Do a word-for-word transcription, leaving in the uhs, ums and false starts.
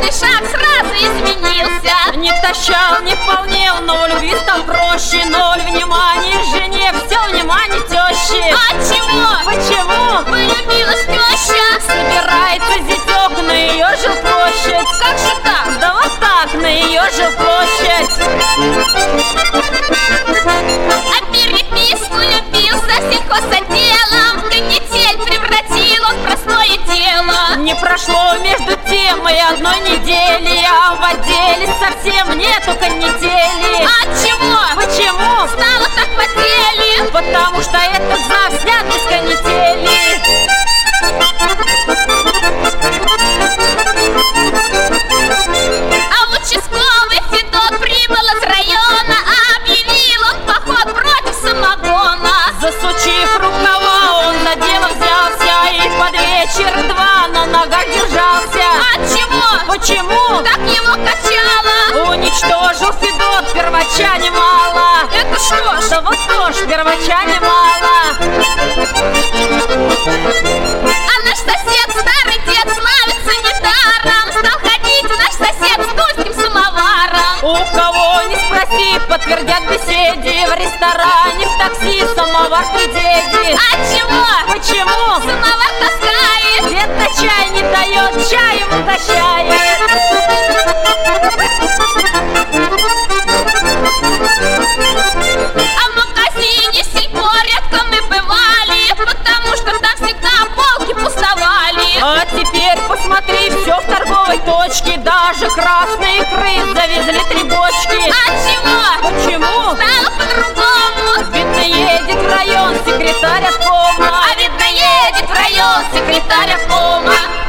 каждый шаг сразу изменился. Не тащал, не полнел, но в любви стал проще. Ноль внимания жене, все внимание теще. А от чего? Почему? Влюбилась теща. Собирается зятек на ее жилплощадь. Как же так? Да вот так, на ее жилплощадь. А переписку любил за сельхозотделом. Канитель превратил он в простое дело. Не прошло между тем и одной недели, а в отделе совсем нету канители. А от чего? Почему? Стало так по теле. Потому что этот знак снят из канители. А участковый Федот прибыл из района, а объявил он поход против самогона. Засучив рукава, он за дело взялся и под вечер два на ногах держался. А от чего? Почему? Так его качало. Уничтожил Федот первача немало. Это что ж? Да вот что ж, первача немало. А наш сосед, старый дед, славится недаром. Стал ходить наш сосед с тульским самоваром. У кого не спроси, подтвердят беседе. В ресторане, в такси самовар при деде. А от чего? Почему? Самовар таскает. Дед-то чай не дает, чай ему тащает. А в магазине сельпо редко мы бывали, потому что там всегда полки пустовали. А теперь посмотри, все в торговой точке. Даже красные икры завезли три бочки. А от чего? Почему? Стало по-другому. Видно, едет в район секретарь обкома. А видно, едет в район секретарь обкома.